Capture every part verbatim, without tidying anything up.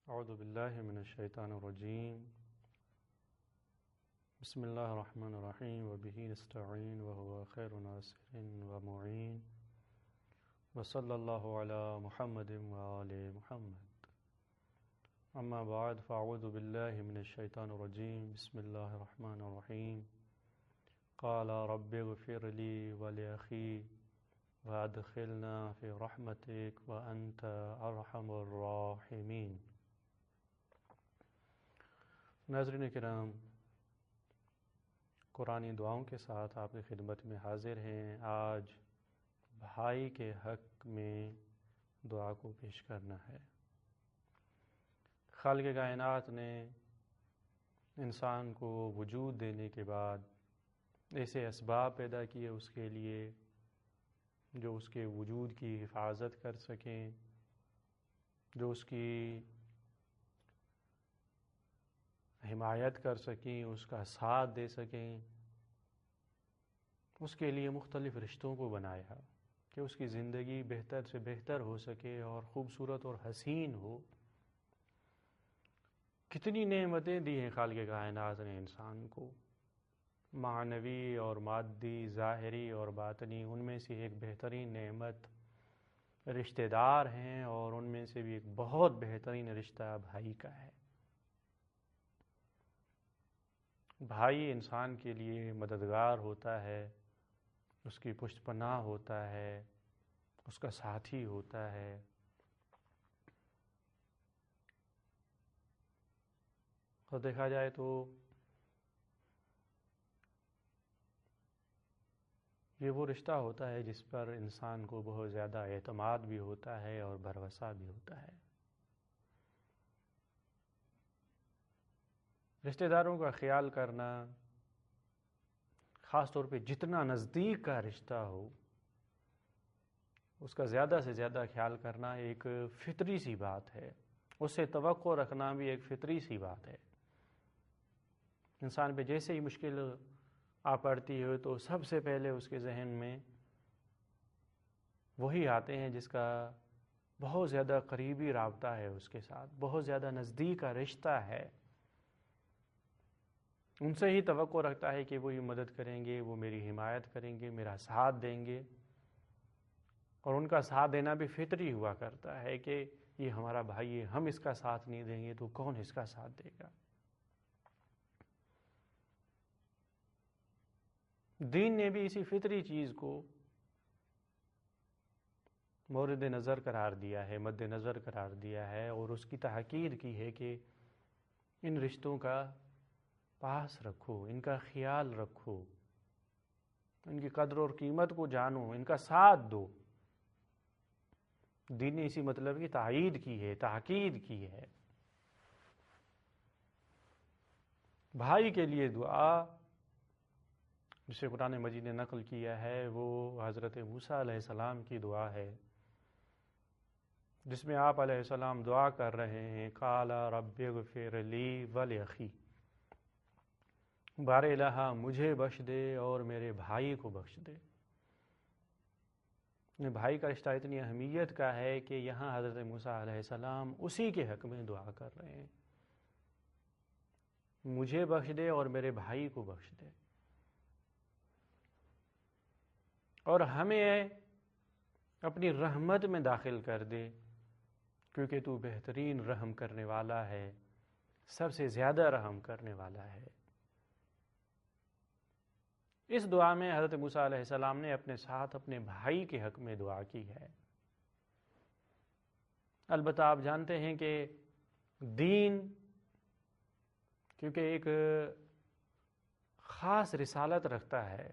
اعوذ باللہ من الشیطان الرجیم بسم اللہ الرحمن الرحیم وبہ نستعین وهو خیر ناصر ومعین وصلی اللہ علی محمد وآل محمد اما بعد فاعوذ باللہ من الشیطان الرجیم بسم اللہ الرحمن الرحیم قال رب اغفر لی ولأخی وادخلنا فی رحمتک وانت ارحم الراحمین۔ ناظرین کرام، قرآنی دعاؤں کے ساتھ آپ کی خدمت میں حاضر ہیں۔ آج بھائی کے حق میں دعا کو پیش کرنا ہے۔ خالق کائنات نے انسان کو وجود دینے کے بعد ایسے اسباب پیدا کیے اس کے لیے جو اس کے وجود کی حفاظت کر سکیں، جو اس کی حمایت کر سکیں، اس کا ساتھ دے سکیں۔ اس کے لیے مختلف رشتوں کو بنایا کہ اس کی زندگی بہتر سے بہتر ہو سکے اور خوبصورت اور حسین ہو۔ کتنی نعمتیں دی ہیں خالق کائنات نے انسان کو، معنوی اور مادی، ظاہری اور باطنی۔ ان میں سے ایک بہترین نعمت رشتہ دار ہیں، اور ان میں سے بھی ایک بہت بہترین رشتہ بھائی کا ہے۔ بھائی انسان کے لیے مددگار ہوتا ہے، اس کی پشت پناہ ہوتا ہے، اس کا ساتھی ہوتا ہے۔ اور دیکھا جائے تو یہ وہ رشتہ ہوتا ہے جس پر انسان کو بہت زیادہ اعتماد بھی ہوتا ہے اور بھروسہ بھی ہوتا ہے۔ رشتہ داروں کا خیال کرنا، خاص طور پہ جتنا نزدیک کا رشتہ ہو اس کا زیادہ سے زیادہ خیال کرنا ایک فطری سی بات ہے۔ اس سے توقع رکھنا بھی ایک فطری سی بات ہے۔ انسان پہ جیسے ہی مشکل آ پڑتی ہو تو سب سے پہلے اس کے ذہن میں وہی آتے ہیں جس کا بہت زیادہ قریبی رابطہ ہے اس کے ساتھ، بہت زیادہ نزدیک کا رشتہ ہے۔ ان سے ہی توقع رکھتا ہے کہ وہ یہ مدد کریں گے، وہ میری حمایت کریں گے، میرا ساتھ دیں گے۔ اور ان کا ساتھ دینا بھی فطری ہوا کرتا ہے کہ یہ ہمارا بھائی ہے، ہم اس کا ساتھ نہیں دیں گے تو کون اس کا ساتھ دے گا۔ دین نے بھی اسی فطری چیز کو مورد نظر قرار دیا ہے، مد نظر قرار دیا ہے، اور اس کی تاکید کی ہے کہ ان رشتوں کا پاس رکھو، ان کا خیال رکھو، ان کی قدر اور قیمت کو جانو، ان کا ساتھ دو۔ دین نے اسی مطلب کی تائید کی ہے، تاکید کی ہے۔ بھائی کے لیے دعا جسے قرآن مجید نے نقل کیا ہے وہ حضرت موسیٰ علیہ السلام کی دعا ہے، جس میں آپ علیہ السلام دعا کر رہے ہیں، قال رب اغفر لی ولأخی، بار الہ مجھے بخش دے اور میرے بھائی کو بخش دے۔ بھائی کا رشتہ اتنی اہمیت کا ہے کہ یہاں حضرت موسیٰ علیہ السلام اسی کے حق میں دعا کر رہے ہیں، مجھے بخش دے اور میرے بھائی کو بخش دے، اور ہمیں اپنی رحمت میں داخل کر دے، کیونکہ تو بہترین رحم کرنے والا ہے، سب سے زیادہ رحم کرنے والا ہے۔ اس دعا میں حضرت موسیٰ علیہ السلام نے اپنے ساتھ اپنے بھائی کے حق میں دعا کی ہے۔ البتہ آپ جانتے ہیں کہ دین کیونکہ ایک خاص رسالت رکھتا ہے،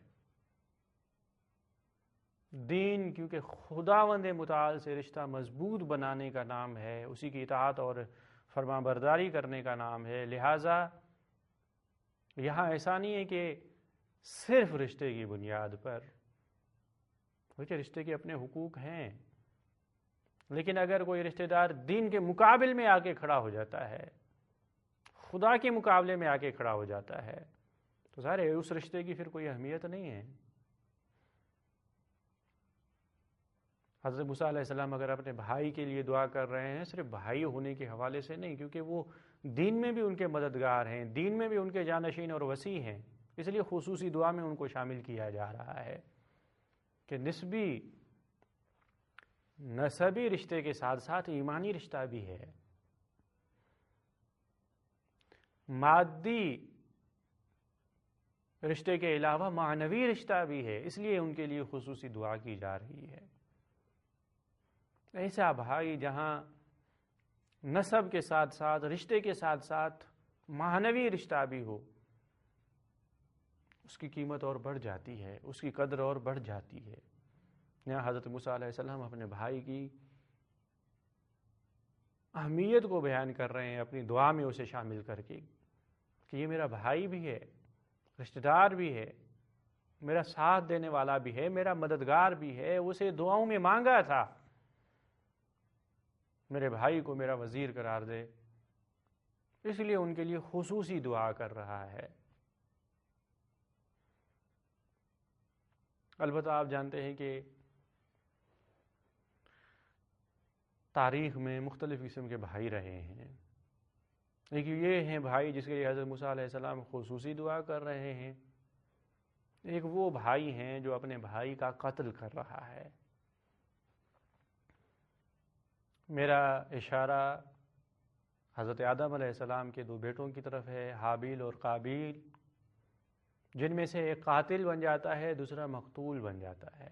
دین کیونکہ خداوند متعال سے رشتہ مضبوط بنانے کا نام ہے، اسی کی اطاعت اور فرما برداری کرنے کا نام ہے، لہٰذا یہاں ایسا نہیں ہے کہ صرف رشتے کی بنیاد پر، کیونکہ رشتے کے اپنے حقوق ہیں، لیکن اگر کوئی رشتہ دار دین کے مقابل میں آ کے کھڑا ہو جاتا ہے، خدا کے مقابلے میں آ کے کھڑا ہو جاتا ہے، تو ظاہر ہے اس رشتے کی پھر کوئی اہمیت نہیں ہے۔ حضرت موسیٰ علیہ السلام اگر اپنے بھائی کے لیے دعا کر رہے ہیں صرف بھائی ہونے کے حوالے سے نہیں، کیونکہ وہ دین میں بھی ان کے مددگار ہیں، دین میں بھی ان کے جانشین اور وسیع ہیں، اس لیے خصوصی دعا میں ان کو شامل کیا جا رہا ہے کہ نسبی نسبی رشتے کے ساتھ ساتھ ایمانی رشتہ بھی ہے، مادی رشتے کے علاوہ معنوی رشتہ بھی ہے، اس لیے ان کے لیے خصوصی دعا کی جا رہی ہے۔ ایسا بھائی جہاں نسب کے ساتھ ساتھ رشتے کے ساتھ ساتھ معنوی رشتہ بھی ہو، اس کی قیمت اور بڑھ جاتی ہے، اس کی قدر اور بڑھ جاتی ہے۔ یہاں حضرت موسیٰ علیہ السلام اپنے بھائی کی اہمیت کو بیان کر رہے ہیں اپنی دعا میں اسے شامل کر کے کہ یہ میرا بھائی بھی ہے، رشتہ دار بھی ہے، میرا ساتھ دینے والا بھی ہے، میرا مددگار بھی ہے، اسے دعاؤں میں مانگا تھا میرے بھائی کو میرا وزیر قرار دے، اس لیے ان کے لیے خصوصی دعا کر رہا ہے۔ البتہ آپ جانتے ہیں کہ تاریخ میں مختلف قسم کے بھائی رہے ہیں، ایک یہ ہیں بھائی جس کے لیے حضرت موسیٰ علیہ السلام خصوصی دعا کر رہے ہیں، ایک وہ بھائی ہیں جو اپنے بھائی کا قتل کر رہا ہے۔ میرا اشارہ حضرت آدم علیہ السلام کے دو بیٹوں کی طرف ہے، حابیل اور قابیل، جن میں سے ایک قاتل بن جاتا ہے، دوسرا مقتول بن جاتا ہے۔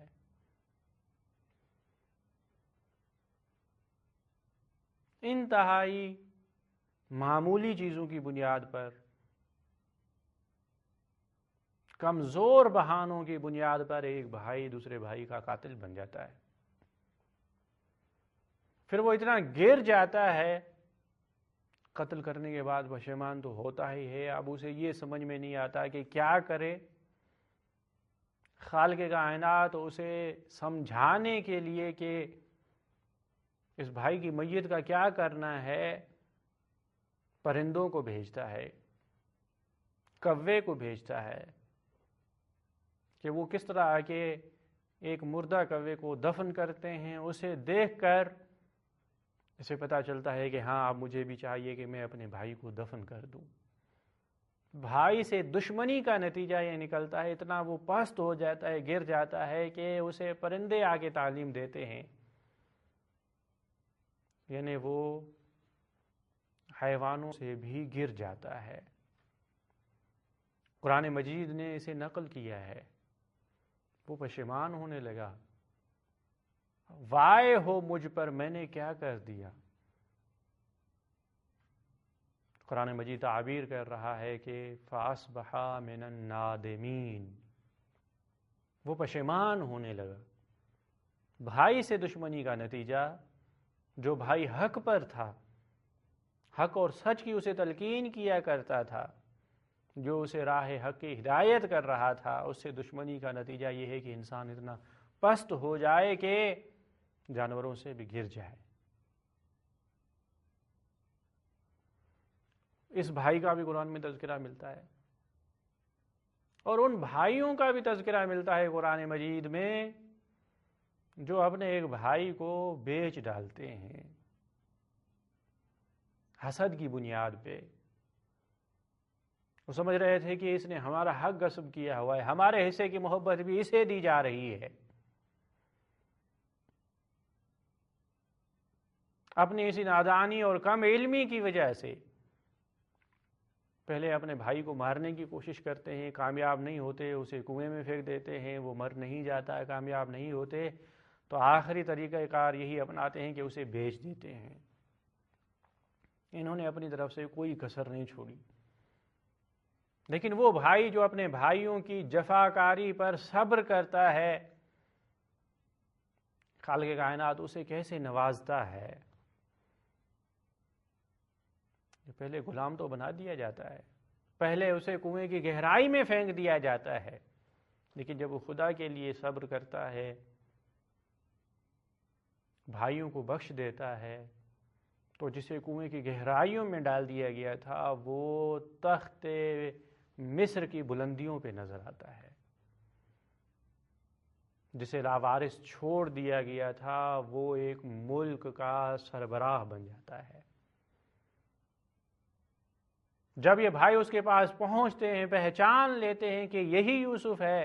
انتہائی معمولی چیزوں کی بنیاد پر، کمزور بہانوں کی بنیاد پر ایک بھائی دوسرے بھائی کا قاتل بن جاتا ہے، پھر وہ اتنا گر جاتا ہے، قتل کرنے کے بعد پشیمان تو ہوتا ہی ہے، اب اسے یہ سمجھ میں نہیں آتا کہ کیا کرے۔ خالق کائنات اسے سمجھانے کے لیے کہ اس بھائی کی میت کا کیا کرنا ہے، پرندوں کو بھیجتا ہے، کوے کو بھیجتا ہے کہ وہ کس طرح آ کے ایک مردہ کوے کو دفن کرتے ہیں۔ اسے دیکھ کر اسے پتہ چلتا ہے کہ ہاں اب مجھے بھی چاہیے کہ میں اپنے بھائی کو دفن کر دوں۔ بھائی سے دشمنی کا نتیجہ یہ نکلتا ہے، اتنا وہ پست ہو جاتا ہے، گر جاتا ہے کہ اسے پرندے آ کے تعلیم دیتے ہیں، یعنی وہ حیوانوں سے بھی گر جاتا ہے۔ قرآن مجید نے اسے نقل کیا ہے، وہ پشیمان ہونے لگا، وائے ہو مجھ پر، میں نے کیا کر دیا۔ قرآن مجید تعبیر کر رہا ہے کہ فَأَصْبَحَ مِنَ النَّادِمِينَ، وہ پشیمان ہونے لگا۔ بھائی سے دشمنی کا نتیجہ، جو بھائی حق پر تھا، حق اور سچ کی اسے تلقین کیا کرتا تھا، جو اسے راہ حق کی ہدایت کر رہا تھا، اس سے دشمنی کا نتیجہ یہ ہے کہ انسان اتنا پست ہو جائے کہ جانوروں سے بھی گر جائے۔ اس بھائی کا بھی قرآن میں تذکرہ ملتا ہے، اور ان بھائیوں کا بھی تذکرہ ملتا ہے قرآن مجید میں جو اپنے ایک بھائی کو بیچ ڈالتے ہیں حسد کی بنیاد پہ۔ وہ سمجھ رہے تھے کہ اس نے ہمارا حق غصب کیا ہوا ہے، ہمارے حصے کی محبت بھی اسے دی جا رہی ہے۔ اپنی اسی نادانی اور کم علمی کی وجہ سے پہلے اپنے بھائی کو مارنے کی کوشش کرتے ہیں، کامیاب نہیں ہوتے، اسے کنویں میں پھینک دیتے ہیں، وہ مر نہیں جاتا ہے، کامیاب نہیں ہوتے، تو آخری طریقہ کار یہی اپناتے ہیں کہ اسے بیچ دیتے ہیں۔ انہوں نے اپنی طرف سے کوئی کسر نہیں چھوڑی، لیکن وہ بھائی جو اپنے بھائیوں کی جفاکاری پر صبر کرتا ہے، خالق کائنات اسے کیسے نوازتا ہے۔ پہلے غلام تو بنا دیا جاتا ہے، پہلے اسے کنویں کی گہرائی میں پھینک دیا جاتا ہے، لیکن جب وہ خدا کے لیے صبر کرتا ہے، بھائیوں کو بخش دیتا ہے، تو جسے کنویں کی گہرائیوں میں ڈال دیا گیا تھا وہ تخت مصر کی بلندیوں پہ نظر آتا ہے۔ جسے لاوارث چھوڑ دیا گیا تھا وہ ایک ملک کا سربراہ بن جاتا ہے۔ جب یہ بھائی اس کے پاس پہنچتے ہیں، پہچان لیتے ہیں کہ یہی یوسف ہے،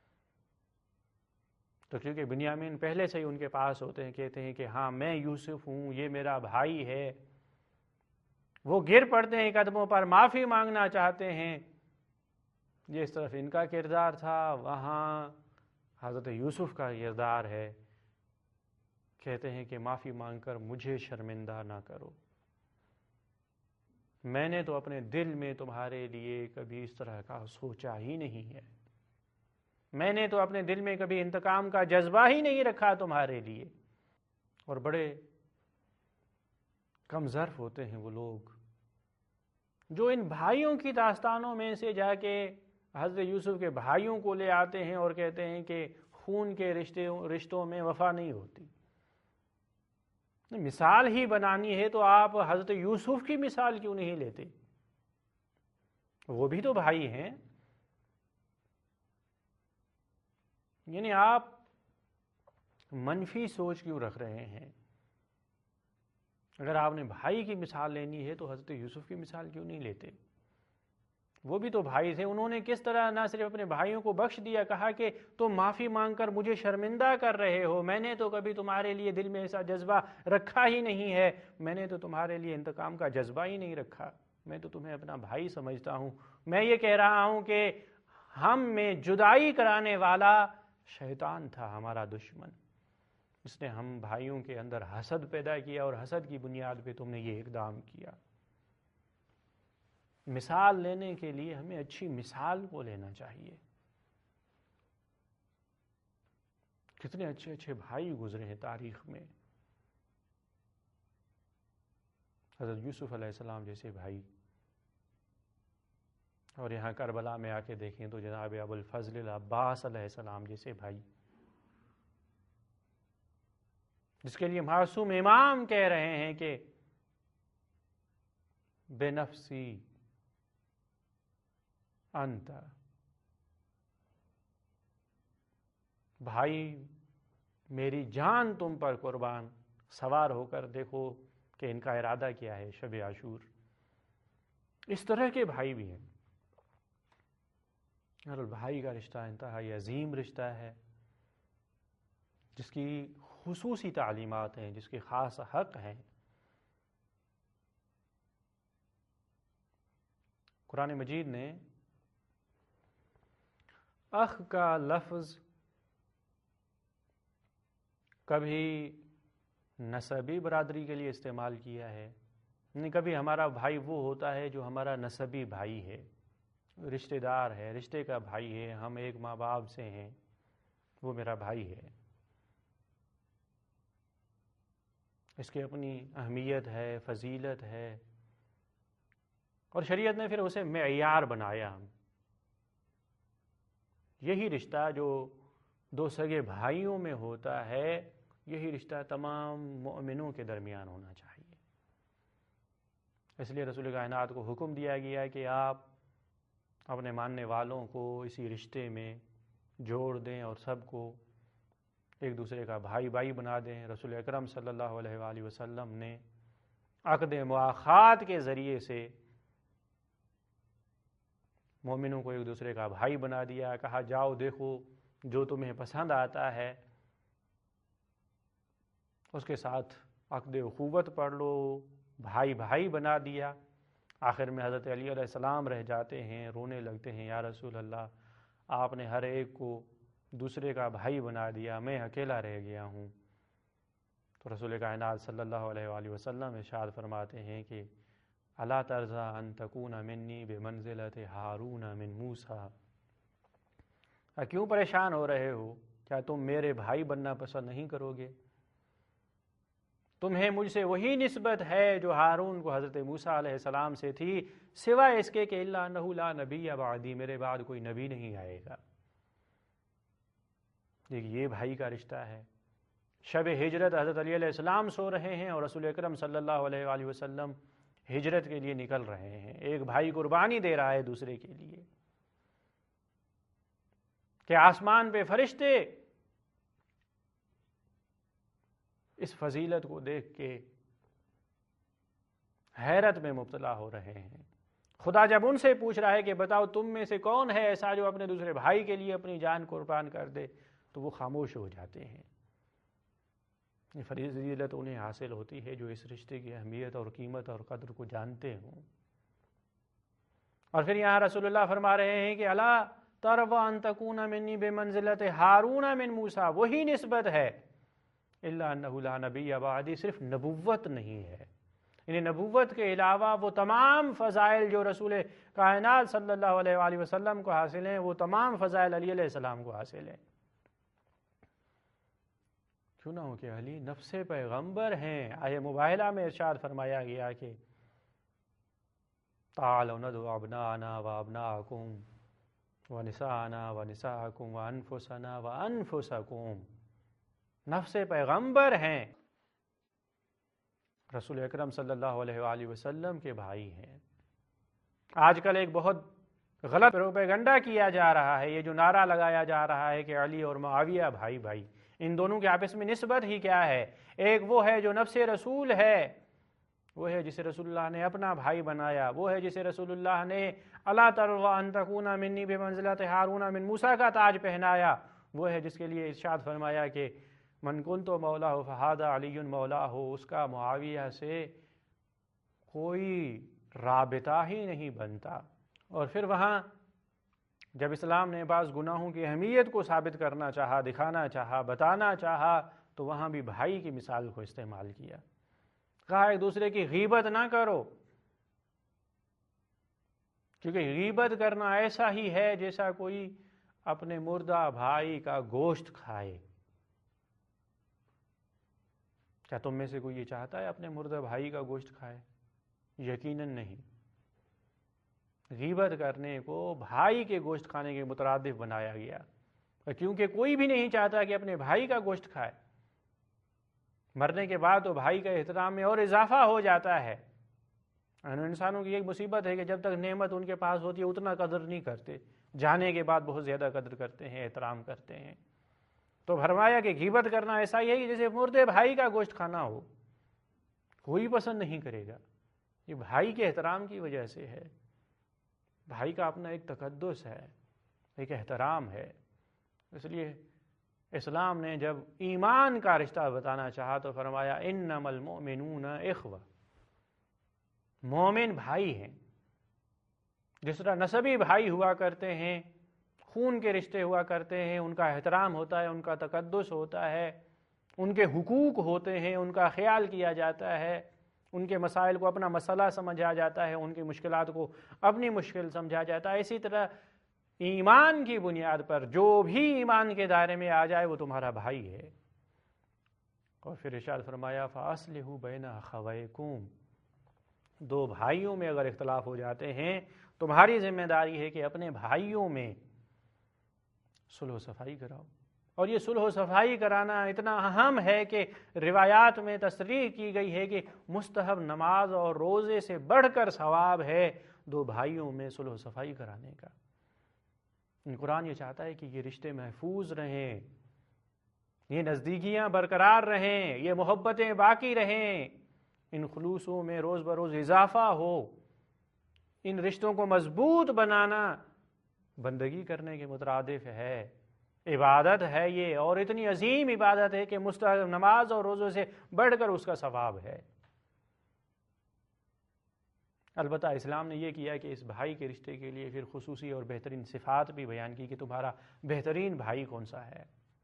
تو کیونکہ بنیامین پہلے سے ہی ان کے پاس ہوتے ہیں، کہتے ہیں کہ ہاں میں یوسف ہوں، یہ میرا بھائی ہے، وہ گر پڑتے ہیں قدموں پر، معافی مانگنا چاہتے ہیں۔ جس طرف ان کا کردار تھا وہاں حضرت یوسف کا کردار ہے، کہتے ہیں کہ معافی مانگ کر مجھے شرمندہ نہ کرو، میں نے تو اپنے دل میں تمہارے لیے کبھی اس طرح کا سوچا ہی نہیں ہے، میں نے تو اپنے دل میں کبھی انتقام کا جذبہ ہی نہیں رکھا تمہارے لیے۔ اور بڑے کم ظرف ہوتے ہیں وہ لوگ جو ان بھائیوں کی داستانوں میں سے جا کے حضرت یوسف کے بھائیوں کو لے آتے ہیں اور کہتے ہیں کہ خون کے رشتوں رشتوں میں وفا نہیں ہوتی۔ مثال ہی بنانی ہے تو آپ حضرت یوسف کی مثال کیوں نہیں لیتے؟ وہ بھی تو بھائی ہیں۔ یعنی آپ منفی سوچ کیوں رکھ رہے ہیں؟ اگر آپ نے بھائی کی مثال لینی ہے تو حضرت یوسف کی مثال کیوں نہیں لیتے؟ وہ بھی تو بھائی تھے، انہوں نے کس طرح نہ صرف اپنے بھائیوں کو بخش دیا، کہا کہ تم معافی مانگ کر مجھے شرمندہ کر رہے ہو، میں نے تو کبھی تمہارے لیے دل میں ایسا جذبہ رکھا ہی نہیں ہے، میں نے تو تمہارے لیے انتقام کا جذبہ ہی نہیں رکھا، میں تو تمہیں اپنا بھائی سمجھتا ہوں۔ میں یہ کہہ رہا ہوں کہ ہم میں جدائی کرانے والا شیطان تھا، ہمارا دشمن، اس نے ہم بھائیوں کے اندر حسد پیدا کیا اور حسد کی بنیاد پہ تم نے یہ اقدام کیا۔ مثال لینے کے لیے ہمیں اچھی مثال کو لینا چاہیے۔ کتنے اچھے اچھے بھائی گزرے ہیں تاریخ میں، حضرت یوسف علیہ السلام جیسے بھائی، اور یہاں کربلا میں آ کے دیکھیں تو جناب ابو الفضل العباس علیہ السلام جیسے بھائی، جس کے لیے معصوم امام کہہ رہے ہیں کہ بے نفسی انت، بھائی میری جان تم پر قربان، سوار ہو کر دیکھو کہ ان کا ارادہ کیا ہے شب عاشور۔ اس طرح کے بھائی بھی ہیں، اور بھائی کا رشتہ انتہائی عظیم رشتہ ہے، جس کی خصوصی تعلیمات ہیں، جس کے خاص حق ہیں۔ قرآن مجید نے اخ کا لفظ کبھی نسبی برادری کے لیے استعمال کیا ہے، نہیں کبھی ہمارا بھائی وہ ہوتا ہے جو ہمارا نسبی بھائی ہے، رشتہ دار ہے، رشتے کا بھائی ہے، ہم ایک ماں باپ سے ہیں، وہ میرا بھائی ہے، اس کی اپنی اہمیت ہے، فضیلت ہے، اور شریعت نے پھر اسے معیار بنایا۔ یہی رشتہ جو دو سگے بھائیوں میں ہوتا ہے، یہی رشتہ تمام مؤمنوں کے درمیان ہونا چاہیے۔ اس لیے رسول کائنات کو حکم دیا گیا کہ آپ اپنے ماننے والوں کو اسی رشتے میں جوڑ دیں اور سب کو ایک دوسرے کا بھائی بھائی بنا دیں۔ رسول اکرم صلی اللہ علیہ وآلہ وسلم نے عقد مؤاخات کے ذریعے سے مومنوں کو ایک دوسرے کا بھائی بنا دیا، کہا جاؤ دیکھو جو تمہیں پسند آتا ہے اس کے ساتھ عقد اخوت پڑھ لو، بھائی بھائی بنا دیا۔ آخر میں حضرت علی علیہ السلام رہ جاتے ہیں، رونے لگتے ہیں، یا رسول اللہ آپ نے ہر ایک کو دوسرے کا بھائی بنا دیا، میں اکیلا رہ گیا ہوں۔ تو رسول کائنات صلی اللہ علیہ وآلہ وسلم ارشاد فرماتے ہیں کہ الا ترضى ان تكون منی بمنزلۃ ہارون من موسیٰ، کیوں پریشان ہو رہے ہو؟ کیا تم میرے بھائی بننا پسند نہیں کرو گے؟ تمہیں مجھ سے وہی نسبت ہے جو ہارون کو حضرت موسیٰ علیہ السلام سے تھی، سوائے اس کے کہ الا انہ لا نبی بعدی، میرے بعد کوئی نبی نہیں آئے گا۔ دیکھیے یہ بھائی کا رشتہ ہے۔ شب ہجرت حضرت علی علیہ السلام سو رہے ہیں اور رسول اکرم صلی اللہ علیہ وآلہ وسلم ہجرت کے لیے نکل رہے ہیں، ایک بھائی قربانی دے رہا ہے دوسرے کے لیے، کہ آسمان پہ فرشتے اس فضیلت کو دیکھ کے حیرت میں مبتلا ہو رہے ہیں۔ خدا جب ان سے پوچھ رہا ہے کہ بتاؤ تم میں سے کون ہے ایسا جو اپنے دوسرے بھائی کے لیے اپنی جان قربان کر دے، تو وہ خاموش ہو جاتے ہیں۔ یہ فضیلت انہیں حاصل ہوتی ہے جو اس رشتے کی اہمیت اور قیمت اور قدر کو جانتے ہوں۔ اور پھر یہاں رسول اللہ فرما رہے ہیں کہ الا ترضى ان تكون منی بمنزلۃ ہارون من موسیٰ، وہی نسبت ہے، الا انہ لا نبی بعدی، صرف نبوت نہیں ہے، یعنی نبوت کے علاوہ وہ تمام فضائل جو رسول کائنات صلی اللہ علیہ وآلہ وسلم کو حاصل ہیں، وہ تمام فضائل علی علیہ السلام کو حاصل ہیں۔ کیوں نہ ہو کہ علی نفس پیغمبر ہیں۔ آیہ مباہلہ میں ارشاد فرمایا گیا کہ تعالوا ندعو ابناءنا وابناءکم ونساءنا ونساءکم وانفسنا وانفسکم، نفس پیغمبر ہیں، رسول اکرم صلی اللہ علیہ وآلہ وسلم کے بھائی ہیں۔ آج کل ایک بہت غلط پروپیگنڈا کیا جا رہا ہے، یہ جو نعرہ لگایا جا رہا ہے کہ علی اور معاویہ بھائی بھائی، ان دونوں کے آپس میں نسبت ہی کیا ہے؟ ایک وہ ہے جو نفس رسول ہے، وہ ہے جسے رسول اللہ نے اپنا بھائی بنایا، وہ ہے جسے رسول اللہ نے الا ترضى ان تكون منی بمنزلۃ ہارون من موسیٰ کا تاج پہنایا، وہ ہے جس کے لیے ارشاد فرمایا کہ من کنت مولاہ فہذا علی مولاہ، اس کا معاویہ سے کوئی رابطہ ہی نہیں بنتا۔ اور پھر وہاں جب اسلام نے بعض گناہوں کی اہمیت کو ثابت کرنا چاہا، دکھانا چاہا، بتانا چاہا، تو وہاں بھی بھائی کی مثال کو استعمال کیا، کہا ایک دوسرے کی غیبت نہ کرو، کیونکہ غیبت کرنا ایسا ہی ہے جیسا کوئی اپنے مردہ بھائی کا گوشت کھائے۔ کیا تم میں سے کوئی یہ چاہتا ہے اپنے مردہ بھائی کا گوشت کھائے؟ یقیناً نہیں۔ غیبت کرنے کو بھائی کے گوشت کھانے کے مترادف بنایا گیا، کیونکہ کوئی بھی نہیں چاہتا کہ اپنے بھائی کا گوشت کھائے۔ مرنے کے بعد تو بھائی کا احترام میں اور اضافہ ہو جاتا ہے۔ انسانوں کی ایک مصیبت ہے کہ جب تک نعمت ان کے پاس ہوتی ہے اتنا قدر نہیں کرتے، جانے کے بعد بہت زیادہ قدر کرتے ہیں، احترام کرتے ہیں۔ تو فرمایا کہ غیبت کرنا ایسا ہی ہے کہ جیسے مردے بھائی کا گوشت کھانا ہو، کوئی پسند نہیں کرے گا۔ یہ بھائی کے احترام کی وجہ سے ہے، بھائی کا اپنا ایک تقدس ہے، ایک احترام ہے۔ اس لیے اسلام نے جب ایمان کا رشتہ بتانا چاہا تو فرمایا انما المؤمنون اخوہ، مومن بھائی ہیں۔ جس طرح نسبی بھائی ہوا کرتے ہیں، خون کے رشتے ہوا کرتے ہیں، ان کا احترام ہوتا ہے، ان کا تقدس ہوتا ہے، ان کے حقوق ہوتے ہیں، ان کا خیال کیا جاتا ہے، ان کے مسائل کو اپنا مسئلہ سمجھا جاتا ہے، ان کی مشکلات کو اپنی مشکل سمجھا جاتا ہے۔ اسی طرح ایمان کی بنیاد پر جو بھی ایمان کے دائرے میں آ جائے وہ تمہارا بھائی ہے۔ اور پھر ارشاد فرمایا فَأَصْلِحُوا بَيْنَ أَخَوَيْكُمْ، دو بھائیوں میں اگر اختلاف ہو جاتے ہیں تمہاری ذمہ داری ہے کہ اپنے بھائیوں میں صلح و صفائی کراؤ۔ اور یہ صلح و صفائی کرانا اتنا اہم ہے کہ روایات میں تصریح کی گئی ہے کہ مستحب نماز اور روزے سے بڑھ کر ثواب ہے دو بھائیوں میں صلح و صفائی کرانے کا۔ قرآن یہ چاہتا ہے کہ یہ رشتے محفوظ رہیں، یہ نزدیکیاں برقرار رہیں، یہ محبتیں باقی رہیں، ان خلوصوں میں روز بروز اضافہ ہو۔ ان رشتوں کو مضبوط بنانا بندگی کرنے کے مترادف ہے، عبادت ہے یہ، اور اتنی عظیم عبادت ہے کہ مستحب نماز اور روزوں سے بڑھ کر اس کا ثواب ہے۔ البتہ اسلام نے یہ کیا کہ اس بھائی کے رشتے کے لیے پھر خصوصی اور بہترین صفات بھی بیان کی کہ تمہارا بہترین بھائی کون سا ہے۔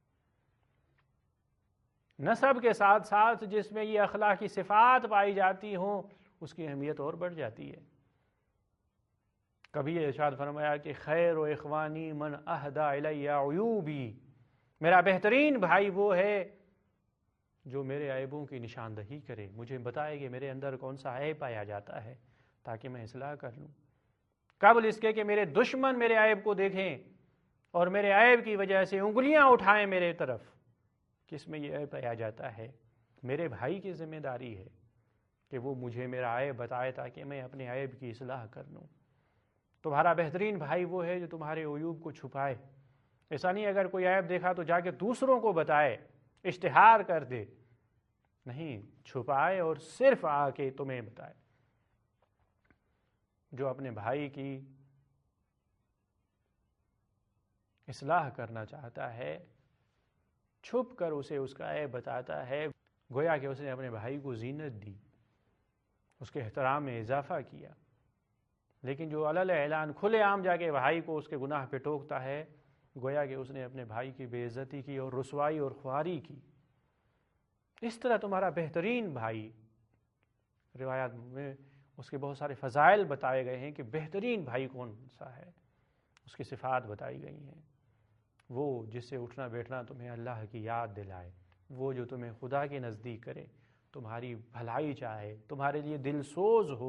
نسب کے ساتھ ساتھ جس میں یہ اخلاقی صفات پائی جاتی ہوں اس کی اہمیت اور بڑھ جاتی ہے۔ کبھی یہ ارشاد فرمایا کہ خیر و اخوانی من اہدی الی عیوبی، میرا بہترین بھائی وہ ہے جو میرے عیبوں کی نشاندہی کرے، مجھے بتائے کہ میرے اندر کون سا عیب پایا جاتا ہے تاکہ میں اصلاح کر لوں، قبل اس کے کہ میرے دشمن میرے عیب کو دیکھیں اور میرے عیب کی وجہ سے انگلیاں اٹھائیں میرے طرف، کس میں یہ عیب پایا جاتا ہے۔ میرے بھائی کی ذمہ داری ہے کہ وہ مجھے میرا عیب بتائے تاکہ میں اپنے عیب کی اصلاح کر لوں۔ تمہارا بہترین بھائی وہ ہے جو تمہارے عیوب کو چھپائے۔ ایسا نہیں اگر کوئی عیب دیکھا تو جا کے دوسروں کو بتائے، اشتہار کر دے، نہیں چھپائے اور صرف آ کے تمہیں بتائے۔ جو اپنے بھائی کی اصلاح کرنا چاہتا ہے چھپ کر اسے اس کا عیب بتاتا ہے، گویا کہ اس نے اپنے بھائی کو زینت دی، اس کے احترام میں اضافہ کیا۔ لیکن جو علل اعلان کھلے عام جا کے بھائی کو اس کے گناہ پہ ٹوکتا ہے، گویا کہ اس نے اپنے بھائی کی بے عزتی کی اور رسوائی اور خواری کی۔ اس طرح تمہارا بہترین بھائی، روایات میں اس کے بہت سارے فضائل بتائے گئے ہیں کہ بہترین بھائی کون سا ہے، اس کی صفات بتائی گئی ہیں۔ وہ جس سے اٹھنا بیٹھنا تمہیں اللہ کی یاد دلائے، وہ جو تمہیں خدا کے نزدیک کرے، تمہاری بھلائی چاہے، تمہارے لیے دل سوز ہو،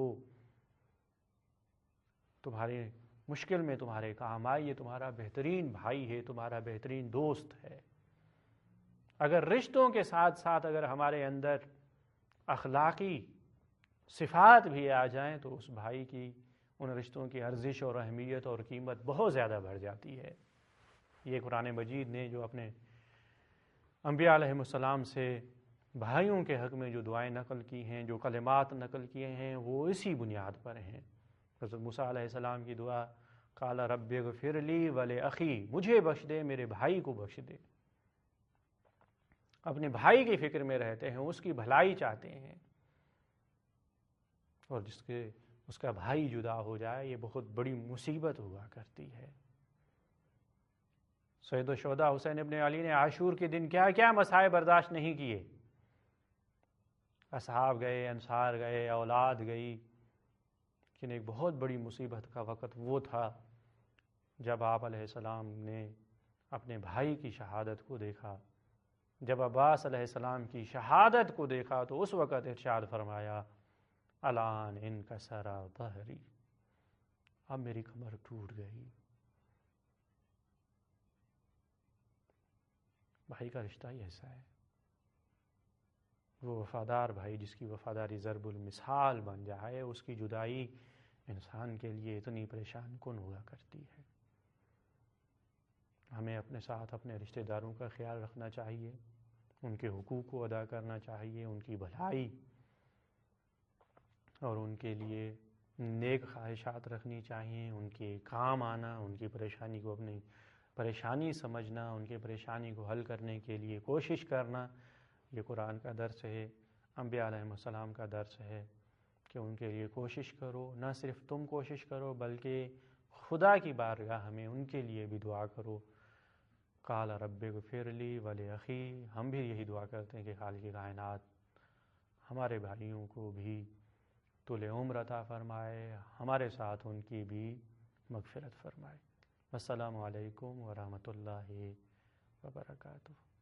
تمہارے مشکل میں تمہارے کام آئے، یہ تمہارا بہترین بھائی ہے، تمہارا بہترین دوست ہے۔ اگر رشتوں کے ساتھ ساتھ اگر ہمارے اندر اخلاقی صفات بھی آ جائیں تو اس بھائی کی، ان رشتوں کی ارزش اور اہمیت اور قیمت بہت زیادہ بڑھ جاتی ہے۔ یہ قرآن مجید نے جو اپنے انبیاء علیہ السلام سے بھائیوں کے حق میں جو دعائیں نقل کی ہیں، جو کلمات نقل کیے ہیں، وہ اسی بنیاد پر ہیں۔ حضرت موسیٰ علیہ السلام کی دعا، قال رب اغفر لی ولأخی، مجھے بخش دے، میرے بھائی کو بخش دے۔ اپنے بھائی کی فکر میں رہتے ہیں، اس کی بھلائی چاہتے ہیں، اور جس کے اس کا بھائی جدا ہو جائے یہ بہت بڑی مصیبت ہوا کرتی ہے۔ سید الشہداء حسین ابن علی نے عاشور کے دن کیا کیا مسائب برداشت نہیں کیے۔ اصحاب گئے، انصار گئے، اولاد گئی، لیکن ایک بہت بڑی مصیبت کا وقت وہ تھا جب آپ علیہ السلام نے اپنے بھائی کی شہادت کو دیکھا۔ جب عباس علیہ السلام کی شہادت کو دیکھا تو اس وقت ارشاد فرمایا، الان انکسر ظہری، اب میری کمر ٹوٹ گئی۔ بھائی کا رشتہ ہی ایسا ہے، وہ وفادار بھائی جس کی وفاداری ضرب المثال بن جائے، اس کی جدائی انسان کے لیے اتنی پریشان کن ہوا کرتی ہے۔ ہمیں اپنے ساتھ اپنے رشتہ داروں کا خیال رکھنا چاہیے، ان کے حقوق کو ادا کرنا چاہیے، ان کی بھلائی اور ان کے لیے نیک خواہشات رکھنی چاہیے، ان کے کام آنا، ان کی پریشانی کو اپنی پریشانی سمجھنا، ان کی پریشانی کو حل کرنے کے لیے کوشش کرنا۔ یہ قرآن کا درس ہے، انبیاء علیہ السلام کا درس ہے کہ ان کے لیے کوشش کرو، نہ صرف تم کوشش کرو بلکہ خدا کی بارگاہ میں ان کے لیے بھی دعا کرو۔ قال رب اغفر لی ولأخی، ہم بھی یہی دعا کرتے ہیں کہ خالق کائنات ہمارے بھائیوں کو بھی طول عمر عطا فرمائے، ہمارے ساتھ ان کی بھی مغفرت فرمائے۔ السلام علیکم ورحمۃ اللہ وبرکاتہ۔